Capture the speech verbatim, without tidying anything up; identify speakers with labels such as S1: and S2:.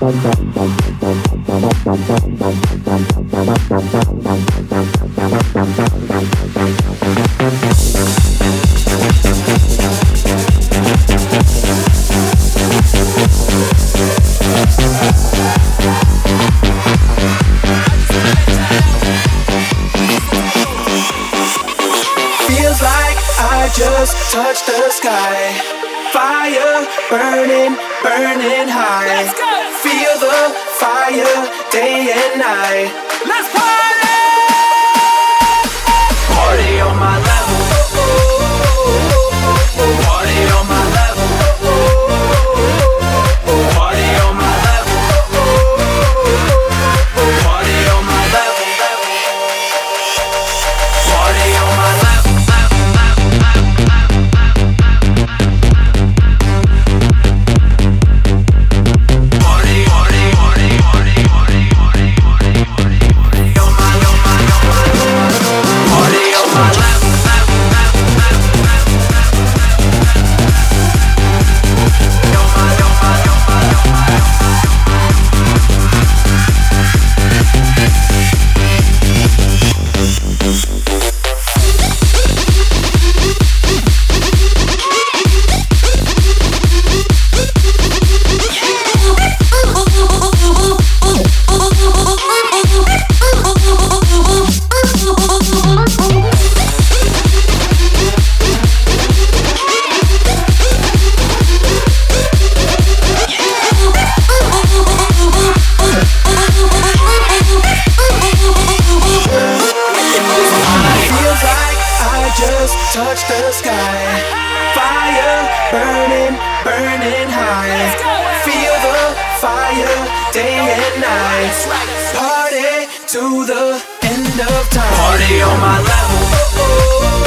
S1: Just touch the sky. Fire burning, burning high. Feel the fire day and night. Let's party! Party on my level. Party on my level. Party on my level. Party on my level. Party on my level. Touch the sky, fire burning, burning high. Feel the fire day and night. Party to the end of time. Party on my level.